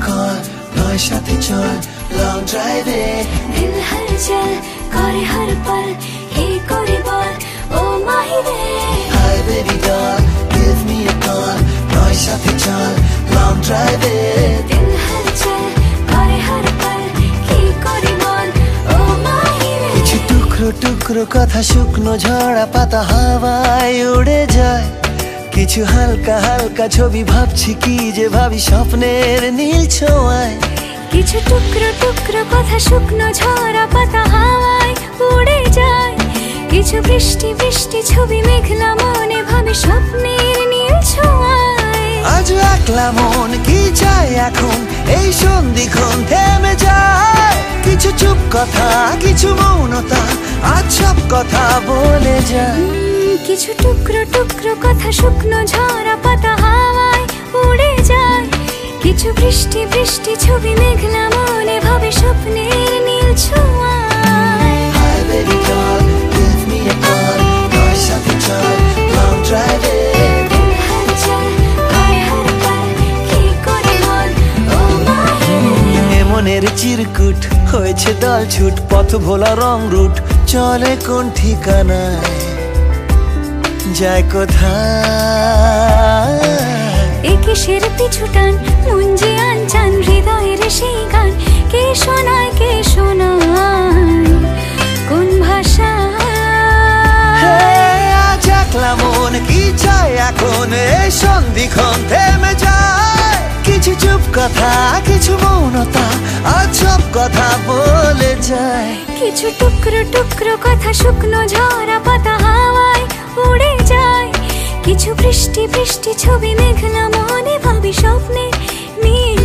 call নয় সাথে চল লং ড্রাইভে দিল হলচল করে হর পল কি করে বল ও মাহিরে hi baby doll give me a call নয় সাথে চল লং ড্রাইভে দিল হলচল করে হর পল কি করে বল ও মাহিরে কিছু টুকরো টুকরো কথা শুকনো ঝরা পাতা হাওয়ায় উড়ে যায় কিছু হালকা হালকা ছবি ভাবছি কি যে ভাবি স্বপ্নের নীল ছোঁয়ায় কিছু টুকরো টুকরো কথা শুকনো ঝরা পাতা হাওয়ায় উড়ে যায় কিছু বৃষ্টি বৃষ্টি ছবি মেঘলা মনে ভাবে স্বপ্নের নীল ছোঁয়ায় আজ একলা মন কি চায় এখন এই সন্ধিক্ষণ থেমে যায় কিছু চুপ কথা কিছু মৌনতা আজ সব কথা বলে যায় কিছু টুকরো টুকরো কথা শুকনো ঝরা পাতা হাওয়ায় উড়ে যায় কিছু বৃষ্টি বৃষ্টি ছবি মেঘলা মনে ভাবে স্বপ্নের নীল ছোঁয়ায় Hi baby doll, give me a call নয় সাথে চল লং ড্রাইভে দিল হলচল করে হর পল কি করে বল ও মাহিরে মনের চিরকুট হয়েছে দল ছুট পথ ভোলা রং রুট চলে কোন ঠিকানায় যায় কোথায় এ কিসের পিছু টান মন যে আনচান হৃদয়ের সেই গান কে শোনায় কোন ভাষা আজ একলা মন কি চায় এখন এই সন্ধিক্ষণ থেমে যায় কিছু চুপ কথা কিছু মৌনতা আজ সব কথা বলে যায় কিছু টুকরো টুকরো কথা শুকনো ঝরা পাতা হাওয়ায় উড়ে যায় কিছু বৃষ্টি বৃষ্টি ছবি মেঘলা মনে ভাবি স্বপ্নে নীল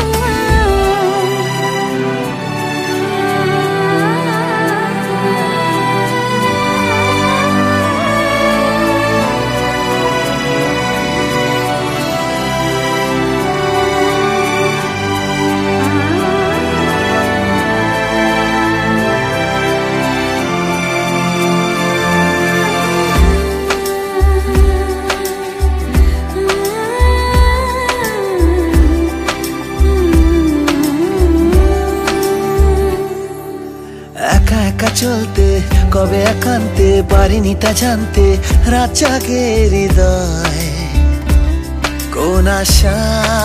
একা একা চলতে কবে একান্তে পারিনি তা জানতে রাত জাগে হৃদয় কোন আশা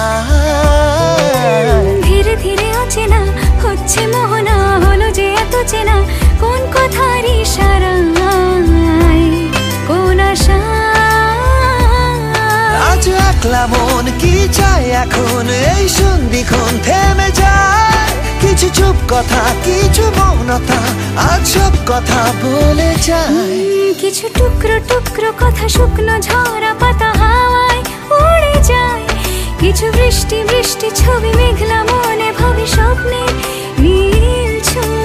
ধীরে ধীরে অচেনা হচ্ছে মোহনা হলো যে এত চেনা কোন কথার ইশারায় কোন আশা আজ একলা মন কি চায় এখন এই সন্ধিক্ষণ থেমে যায় কিছু চুপ কথা কিছু মৌনতা আজ সব কথা বলে যায় কিছু টুকরো টুকরো কথা শুকনো ঝরা পাতা হাওয়ায় উড়ে যায় কিছু বৃষ্টি বৃষ্টি ছবি মেঘলা মনে ভাবি স্বপ্নে নীল ছোঁয়া